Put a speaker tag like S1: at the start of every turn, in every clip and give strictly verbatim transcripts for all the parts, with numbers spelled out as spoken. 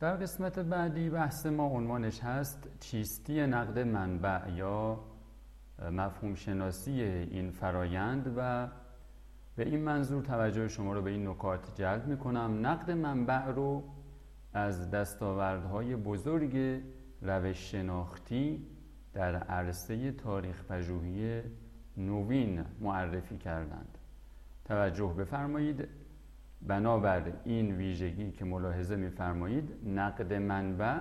S1: در قسمت بعدی بحث ما عنوانش هست چیستی نقد منبع یا مفهوم شناسی این فرایند و به این منظور توجه شما رو به این نکات جلب میکنم. نقد منبع رو از دستاوردهای بزرگ روش شناختی در عرصه تاریخ پژوهی نوین معرفی کردند. توجه بفرمایید، بنابر این ویژگی که ملاحظه می‌فرمایید نقد منبع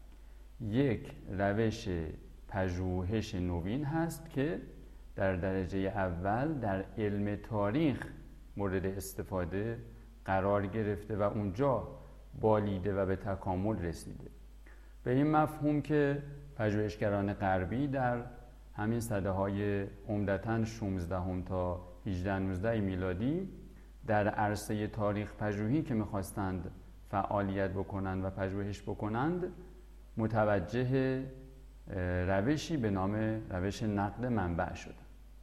S1: یک روش پژوهش نوین هست که در درجه اول در علم تاریخ مورد استفاده قرار گرفته و اونجا بالیده و به تکامل رسیده. به این مفهوم که پژوهشگران غربی در همین سده‌های عمدتاً شانزدهم تا هجده نوزده میلادی در عرصه تاریخ پژوهی که می‌خواستند فعالیت بکنند و پژوهش بکنند متوجه روشی به نام روش نقد منبع شد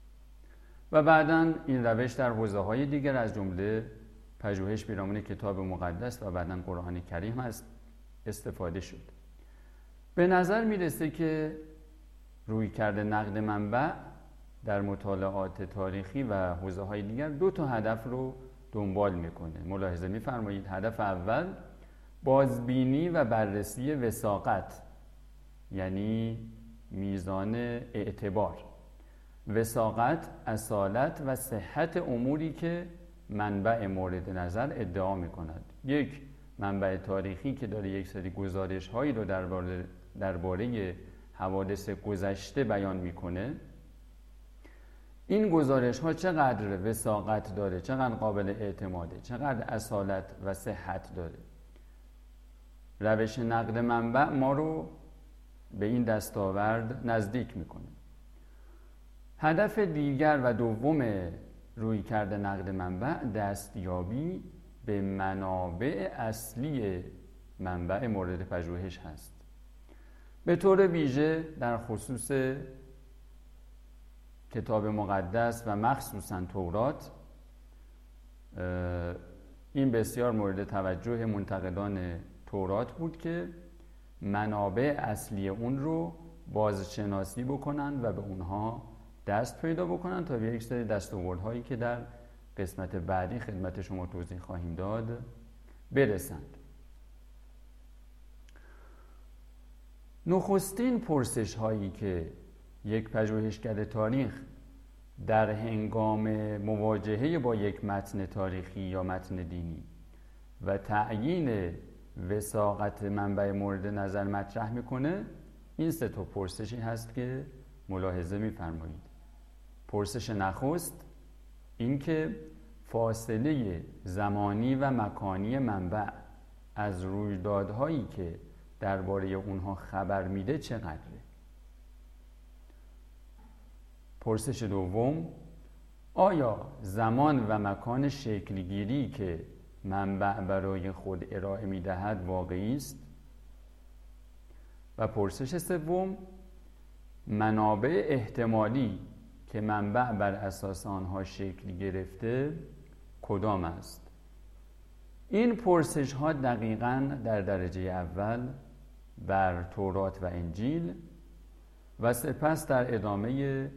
S1: و بعداً این روش در حوزه‌های دیگر از جمله پژوهش پیرامون کتاب مقدس و بعداً قرآن کریم است استفاده شد. به نظر میرسه که رویکرد نقد منبع در مطالعات تاریخی و حوزه‌های دیگر دو تا هدف رو دنبال میکنه. ملاحظه میفرمایید هدف اول بازبینی و بررسی وثاقت، یعنی میزان اعتبار، وثاقت، اصالت و صحت اموری که منبع مورد نظر ادعا میکند. یک منبع تاریخی که داره یک سری گزارش هایی رو درباره درباره حوادث گذشته بیان میکنه، این گزارش ها چقدر وثاقت داره، چقدر قابل اعتماده، چقدر اصالت و صحت داره. روش نقد منبع ما رو به این دستاورد نزدیک میکنه. هدف دیگر و دوم رویکرد نقد منبع دستیابی به منابع اصلی منبع مورد پژوهش هست. به طور ویژه در خصوص کتاب مقدس و مخصوصاً تورات این بسیار مورد توجه منتقدان تورات بود که منابع اصلی اون رو بازشناسی بکنند و به اونها دست پیدا بکنند تا به یک سری دستاوردهایی که در قسمت بعدی خدمت شما توضیح خواهیم داد برسند. نخستین پرسش هایی که یک پژوهشگر تاریخ در هنگام مواجهه با یک متن تاریخی یا متن دینی و تعیین وثاقت منبع مورد نظر مطرح میکنه، این سه تا پرسشی هست که ملاحظه میفرمایید. پرسش نخست این که فاصله زمانی و مکانی منبع از رویدادهایی که درباره اونها خبر میده چقدره. پرسش دوم، آیا زمان و مکان شکلگیری که منبع برای خود ارائه میدهد واقعی است؟ و پرسش سوم، منابع احتمالی که منبع بر اساس آنها شکل گرفته کدام است؟ این پرسش ها دقیقاً در درجه اول بر تورات و انجیل و سپس در ادامه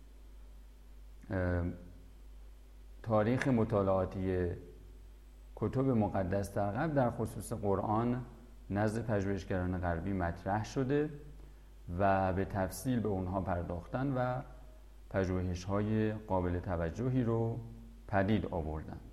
S1: تاریخ مطالعاتی کتب مقدس در غرب در خصوص قرآن نزد پژوهشگران غربی مطرح شده و به تفصیل به اونها پرداختن و پژوهش‌های قابل توجهی رو پدید آوردن.